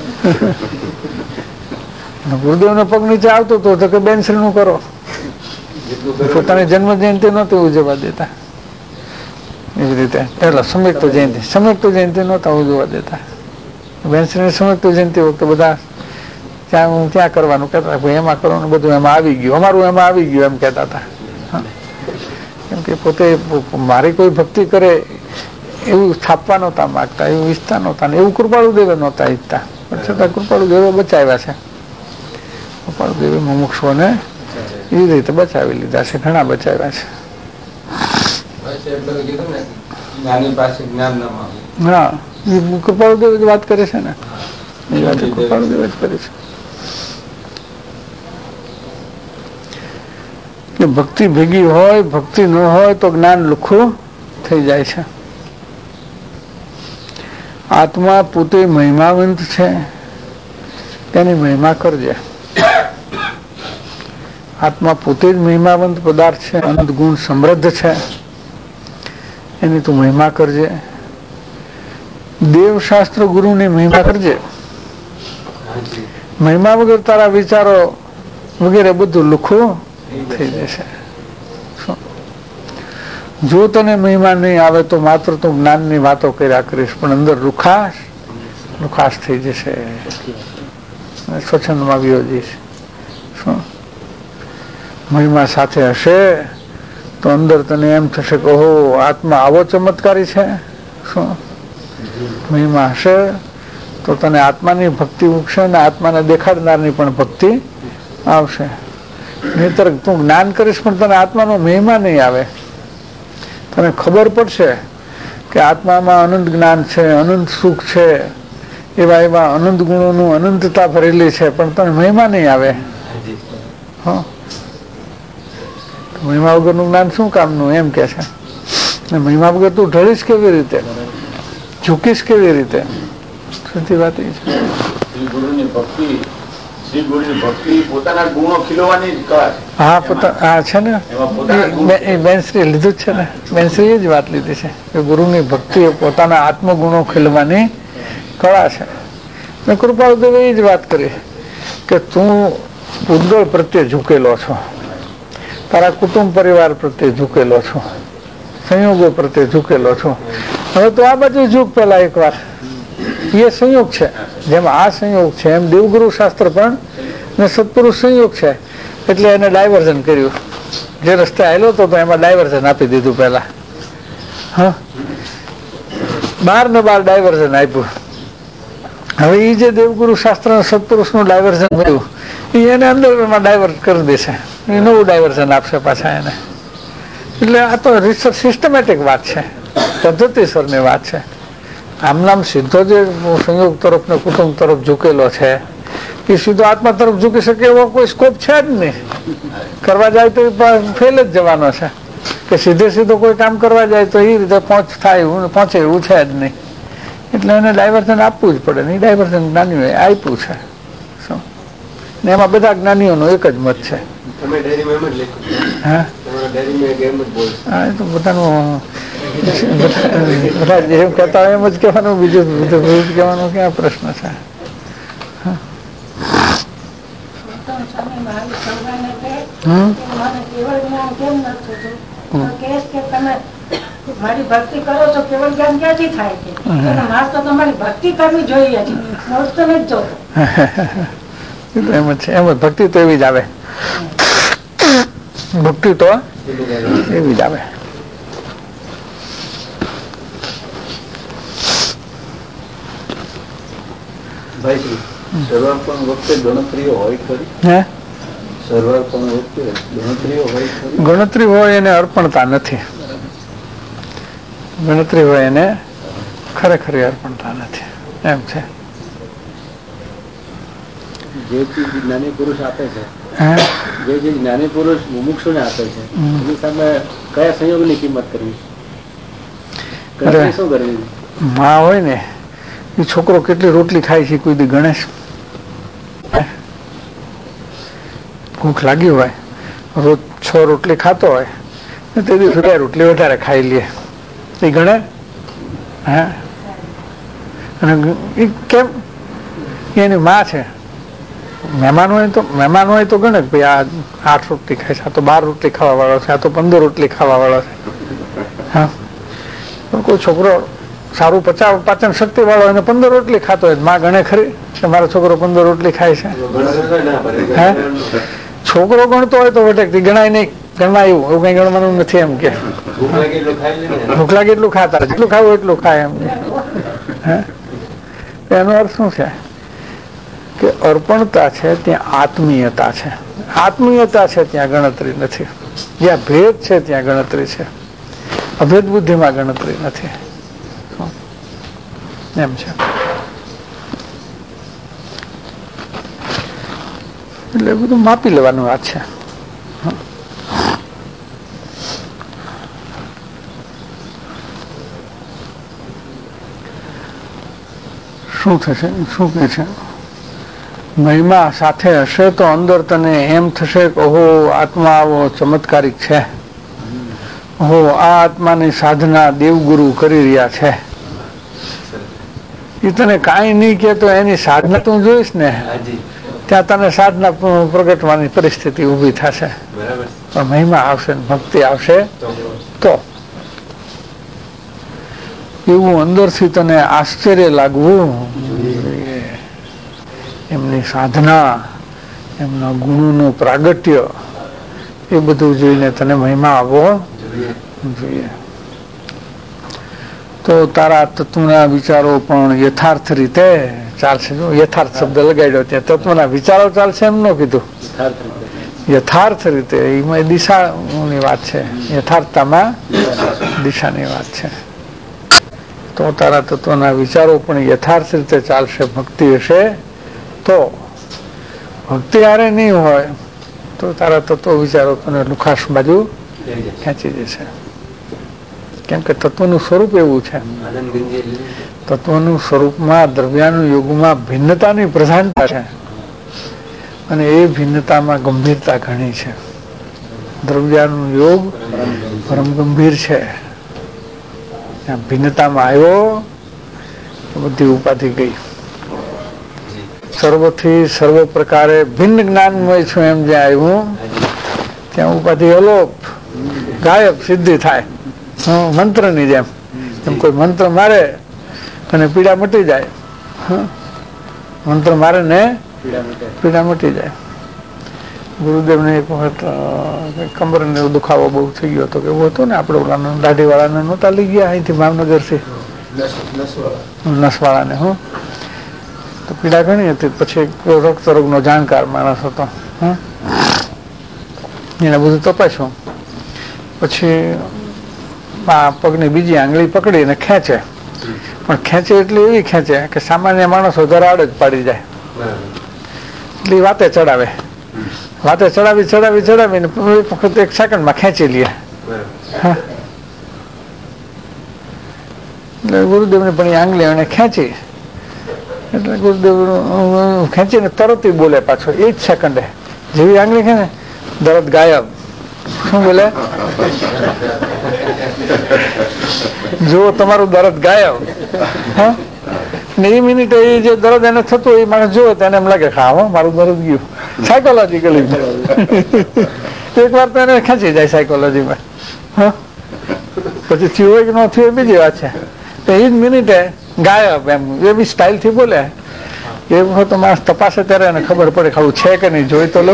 B: ગુરુદેવ ને પગ નીચે આવતું હતું તો કે બેનશ્રી નું કરો. પોતાની જન્મ જયંતિ નહોતી ઉજવવા દેતા. એવી રીતે પેલા સંયુક્ત જયંતિ સંયુક્ત જયંતિ નહોતા ઉજવવા દેતા. બેનશ્રી સંયુક્ત જયંતિ વખતે બધા ત્યાં ત્યાં કરવાનું કહેતા હતા, એમાં કરવાનું બધું એમાં આવી ગયું, અમારું એમાં આવી ગયું એમ કહેતા હતા. કેમ કે પોતે મારી કોઈ ભક્તિ કરે એવું સ્થાપવા નહોતા માગતા, એવું ઈચ્છતા નહોતા, ને એવું કૃપાળુદેવે નહોતા ઈચ્છતા. પણ છતાં કૃપાળુદેવે બચાવ્યા છે. કૃપાળુદેવે મુમુક્ષુઓને એ રીતે બચાવી લીધા છે, ઘણા બચાવ્યા છે. હા, એ કૃપાળુદેવ જ વાત કરે છે ને, એ વાત કૃપાળુદેવ જ કરે છે કે ભક્તિ ભેગી હોય, ભક્તિ ન હોય તો જ્ઞાન લુખ્ખું થઈ જાય છે. આત્મા પોતે મહિમાવંત છે, તેની મહિમા કરજે. આત્મા પોતે જ મહિમાવંત પદાર્થ છે, અનંત ગુણ સમૃદ્ધ છે, એની તું મહિમા કરજે. દેવશાસ્ત્ર ગુરુની મહિમા કરજે. મહિમા વગર તારા વિચારો વગેરે બધું લુખ્ખું થઈ જશે. જો તને મહિમા નહીં આવે તો માત્ર તું જ્ઞાનની વાતો કર્યા કરીશ, પણ અંદર લુખાશ લુખાશ થઈ જશે, સ્વચ્છંદમાં વિયોજીશ. શું મહિમા સાથે હશે તો અંદર તને એમ થશે કે ઓહો, આત્મા આવો ચમત્કારી છે. શું મહિમા હશે તો તને આત્માની ભક્તિ ઉગશે ને આત્માને દેખાડનારની પણ ભક્તિ આવશે. નહીતર તું જ્ઞાન કરીશ પણ તને આત્માનો મહિમા નહીં આવે. તને ખબર પડશે કે આત્મામાં અનંત જ્ઞાન છે, અનંત સુખ છે, એવા એવા અનંત ગુણોનું અનંતતા ભરેલી છે, પણ તને મહિમા નહીં આવે. હા, મહિમા વગરનું જ્ઞાન શું કામનું એમ કે છે. મહિમા વગર તું ઢળીશ કેવી રીતે? ઝૂકીશ કેવી રીતે? સીધી વાત એ છે.
E: ગુરુની ભક્તિ, શ્રી ગુરુની ભક્તિ પોતાના ગુણો ખીલવાની જ કળા છે.
B: હા, પોતા હા છે ને, એ બેનશ્રી લીધું જ છે ને, બેનશ્રીએ જ વાત લીધી છે કે ગુરુની ભક્તિ એ પોતાના આત્મગુણો ખીલવાની કળા છે. મેં કૃપાળુદેવે એ જ વાત કરી કે તું પૂતગળ પ્રત્યે ઝૂકેલો છો, તારા કુટુંબ પરિવાર પ્રત્યે ઝૂકેલો છો, સંયોગો પ્રત્યે ઝૂકેલો છો. હવે તો આ બાજુ ઝૂક પેલા એકવાર. એ સંયોગ છે, જેમ આ સંયોગ છે એમ દેવગુરુ શાસ્ત્ર પણ ને સત્પુરુષ સંયોગ છે. એટલે એને ડાયવર્ઝન કર્યું. જે રસ્તે આવેલો હતો તો એમાં ડાયવર્ઝન આપી દીધું પેલા. હા, બાર ને બાર ડાયવર્ઝન આપ્યું. હવે એ જે દેવગુરુ શાસ્ત્ર સત્પુરુષ નું ડાયવર્ઝન મળ્યું એને અંદરમાં ડાયવર્ટ કરી દેશે, એ નવું ડાયવર્ઝન આપશે પાછા એને. એટલે આ તો રિસર્ચ સિસ્ટમેટિક વાત છે, પદ્ધતિસરની વાત છે. આમ નામ સીધો જે સંયોગ તરફ ને કુટુંબ તરફ ઝૂકેલો છે એ સીધો આત્મા તરફ ઝૂકી શકે એવો કોઈ સ્કોપ છે જ નહીં. કરવા જાય તો ફેલ જ જવાનો છે કે સીધે સીધો કોઈ કામ કરવા જાય તો એ રીતે પહોંચ થાય પહોંચે એવું છે જ નહીં. એટલે એને ડાયવર્ઝન આપવું જ પડે ને. એ ડાયવર્ઝન જ્ઞાનીઓએ આપ્યું છે. શું ને એમાં બધા જ્ઞાનીઓનો એક જ મત છે. હા, હા, એ તો બધાનું બધા જેમ કહેતા હોય એમ જ કહેવાનું, બીજું બીજું બીજું કહેવાનું ક્યાં પ્રશ્ન છે?
F: મારી ભક્તિ કરો છો કેવળ જ્ઞાન ક્યાંથી થાય છે? મારે તો તમારી ભક્તિ કરવી જોઈએ છે, નોટ તો નથી જોતો.
B: એમ જ છે, એમ જ ભક્તિ તો એવી જ આવે. ભક્તિ તો એવી જ આવે. ગણતરી હોય એને અર્પણતા નથી. ગણતરી હોય એને ખરેખર અર્પણતા નથી. એમ છે.
E: જે ચીજ જ્ઞાની પુરુષ આપે છે, જે ચીજ જ્ઞાની પુરુષ મુમુક્ષુ ને આપે છે, એની સામે કયા સંયોગ ની કિંમત કરવી? શું કરવી?
B: માં હોય ને એ છોકરો કેટલી રોટલી ખાય છે કોઈ દી ગણેશ? ભૂખ લાગી હોય, રોજ છ રોટલી ખાતો હોય તે દિવસે બે રોટલી વધારે ખાઈ લે, એ ગણે? હા, અને એ કેમ? એની માં છે. મહેમાન હોય તો મહેમાન હોય તો ગણે ભાઈ આ આઠ રોટલી ખાય છે, આ તો બાર રોટલી ખાવા વાળો છે, આ તો પંદર રોટલી ખાવા વાળો છે. હા, પણ કોઈ છોકરો સારું પચાવ પાચન શક્તિ વાળો અને પંદર રોટલી ખાતો હોય, માં ગણે ખરી કે મારો છોકરો પંદર રોટલી ખાય છે? હે, છોકરો ગણતો હોય તો વટકતી ગણાય નહીં. ગણવા એવું એવું કઈ ગણવાનું નથી. એમ કે ભૂખ લાગે એટલું ખાતા, જેટલું ખાવું એટલું ખાય. એમ હે, એનો અર્થ શું છે? કે અર્પણતા છે ત્યાં આત્મીયતા છે. આત્મીયતા છે ત્યાં ગણતરી નથી. જ્યાં ભેદ છે ત્યાં ગણતરી છે. અભેદ બુદ્ધિમાં ગણતરી નથી. એમ છે. એટલે બધું માપી લેવાનું વાત છે. શું થશે? શું કે છે? મહિમા સાથે હશે તો અંદર તને એમ થશે કે ઓહો આત્મા આવો ચમત્કારિક છે, ઓહો આ આત્માની સાધના દેવગુરુ કરી રહ્યા છે. એ તને કાંઈ નહીં કે તો એની સાધના તું જોઈશ ને ત્યાં તને સાધના પ્રગટવાની પરિસ્થિતિ ઊભી થશે. પણ મહિમા આવશે, ભક્તિ આવશે તો એવું અંદરથી તને આશ્ચર્ય લાગવું જોઈએ. એમની સાધના, એમના ગુણોનું પ્રાગટ્ય, એ બધું જોઈને તને મહિમા આવવો જોઈએ. તો તારા તત્વના વિચારો પણ યથાર્થ રીતે ચાલશે. જો યથાર્થ શબ્દ લગાડ્યો ત્યાં તત્વના વિચારો ચાલશે એમ ન કીધું. યથાર્થ રીતે એમાં દિશાની વાત છે, યથાર્થતામાં દિશાની વાત છે. તો તારા તત્વના વિચારો પણ યથાર્થ રીતે ચાલશે. ભક્તિ હશે તો. ભક્તિ હારે નહીં હોય તો તારા તત્વ વિચારો તને લુખાશ બાજુ ખેંચી જશે. કેમ કે તત્વનું સ્વરૂપ એવું છે. તત્વનું સ્વરૂપમાં દ્રવ્યાનું યુગમાં ભિન્નતાની પ્રધાનતા છે અને એ ભિન્નતામાં ગંભીરતા ઘણી છે. દ્રવ્યાનું યોગ પરમ ગંભીર છે. ભિન્નતામાં આવ્યો તો બધી ઉપાધિ ગઈ. સર્વથી સર્વ પ્રકારે ભિન્ન જ્ઞાનમય છું એમ જ્યાં આવ્યું ત્યાં ઉપાધિ અલોપ ગાયબ સિદ્ધિ થાય. મંત્રની જેમ એમ કોઈ મંત્ર મારે અને પીડા મટી જાય. મંત્ર મારે ને પીડા મટી જાય. ગુરુદેવને એક વખત કમરને દુખાવો બહુ થઈ ગયો હતો કે એવું હતું ને આપણે ઓલા દાઢીવાળાને નહોતા લઈ ગયા અહીંથી ભાવનગરથી નસવાળાને. હું તો પીડા ઘણી હતી. પછી રક્તરોગનો જાણકાર માણસ હતો. હમ એને બધું તપાસ્યું. પછી આ પગની બીજી આંગળી પકડીને ખેંચે, પણ ખેંચે એટલી એવી ખેંચે કે સામાન્ય માણસો ધરાડ જ પાડી જાય. એટલી વાતે ચડાવે વાતે ચડાવી ચડાવી ચડાવીને એક વખત એક સેકન્ડમાં ખેંચી લે. એટલે ગુરુદેવને પણ એ આંગળી એને ખેંચી એટલે ગુરુદેવ ખેંચીને તરત બોલે પાછો એ જ સેકન્ડે. જેવી આંગળી છે ને દર્દ ગાયબ. શું બોલે? જો તમારું દર્દ ગાયબ. હા ને એ મિનિટે એ જે દર્દ એને થતું એ માણસ જોવે તો એને એમ લાગે હા હો મારું દર્દ ગયું. સાયકોલોજીકલી એક વાર તો એને ખેંચી જાય સાયકોલોજીમાં. હા પછી થયું હોય કે ન થયું એ બીજી વાત છે. તો એ જ મિનિટે ગાયબ એમ એવી સ્ટાઇલથી બોલે. એ વખત માણસ તપાસે ત્યારે એને ખબર પડે ખાવું છે કે નહીં. જોઈ તો લો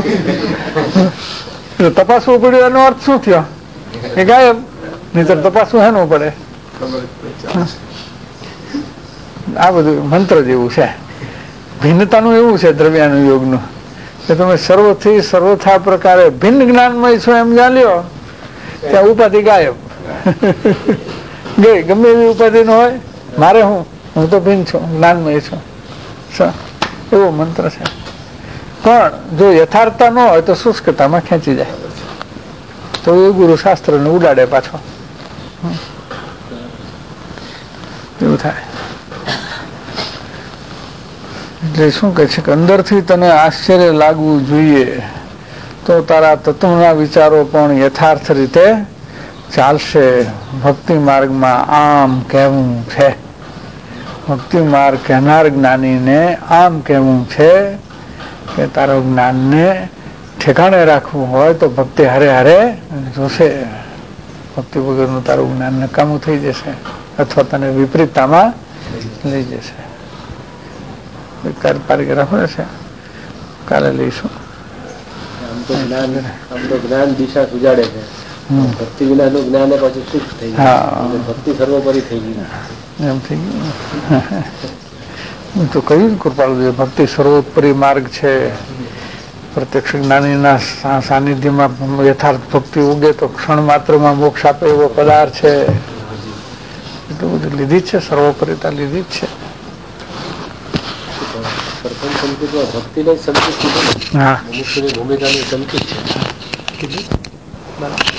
B: તપાસવું પડ્યું એનો અર્થ શું થયો કે ગાયબ. નહીં તો તપાસવું હેનું પડે. આ બધું મંત્ર જેવું છે. ભિન્નતાનું એવું છે દ્રવ્યાનું યોગનું કે તમે સર્વથી સર્વથા પ્રકારે ભિન્ન જ્ઞાનમય છો એમ જાણ્યો ત્યાં ઉપાધિ ગાયબ ગઈ. ગમે એવી ઉપાધિ ન હોય મારે હું હું તો ભિન્ન છું જ્ઞાનમય છું એવો મંત્ર છે. પણ જો યથાર્થતા ન હોય તો શુષ્કતામાં ખેંચી જાય તો એ ગુરુ શાસ્ત્રને ઉડાડે પાછો. એવું થાય. એટલે શું કહે છે કે અંદરથી તને આશ્ચર્ય લાગવું જોઈએ તો તારા તત્વના વિચારો પણ યથાર્થ રીતે ચાલશે. ભક્તિ માર્ગમાં આમ કહેવું છે. ભક્તિ માર્ગ કહેનાર જ્ઞાનીને આમ કહેવું છે કે તારા જ્ઞાનને ઠેકાણે રાખવું હોય તો ભક્તિ હારે હારે જોશે. ભક્તિ વગરનું તારું જ્ઞાન નકામું થઈ જશે અથવા તને વિપરીતતામાં લઈ જશે. પેરેગ્રાફ છે કાલે લઈશું.
E: આમ તો જ્ઞાન આમ તો જ્ઞાન દિશા સુજાડે છે. ભક્તિ વિના નું જ્ઞાન પાછું શુષ્ક થઈ ગયું. ભક્તિ સર્વોપરી થઈ ગઈ
B: એમ થઈ ગયું. તો કહ્યું કૃપાળુ ભક્તિ સર્વોપરી માર્ગ છે. પ્રત્યક્ષ જ્ઞાનીના સાનિધ્યમાં યથાર્થ ભક્તિ ઉગે તો ક્ષણ માત્રમાં મોક્ષ આપે એવો પદાર્થ છે. એટલું બધું લીધી જ છે. સર્વોપરીતા લીધી જ છે.
E: ભક્તિ ને સંતુષ્ટિ ભૂમિકાની સંતુષ્ટ છે.